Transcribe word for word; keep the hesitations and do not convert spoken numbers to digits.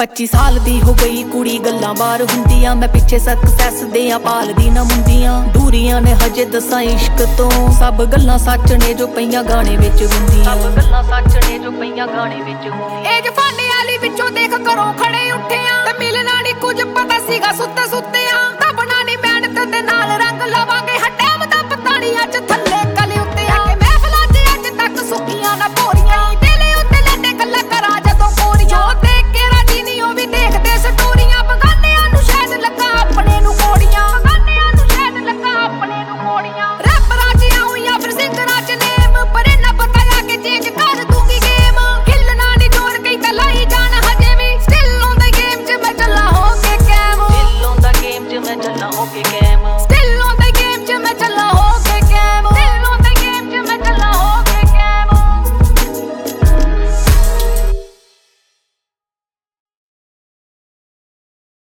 पच्ची साल दी हो गई कुड़ी गल्लां बार हुंदियां मैं पिछे सक्सैस दियां पालदी ना मुंदियां दूरियां ने हजे दसां इश्क तो सब गल्लां सच ने जो पईयां गाने विच हुंदियां सब गल्लां सच ने जो पईयां गाने विच हुंदियां ए जफाने वाली विचों देख घरों खड़े उठे आ ते मिलना नी कुछ पता सीगा सुत्ते सुत्ते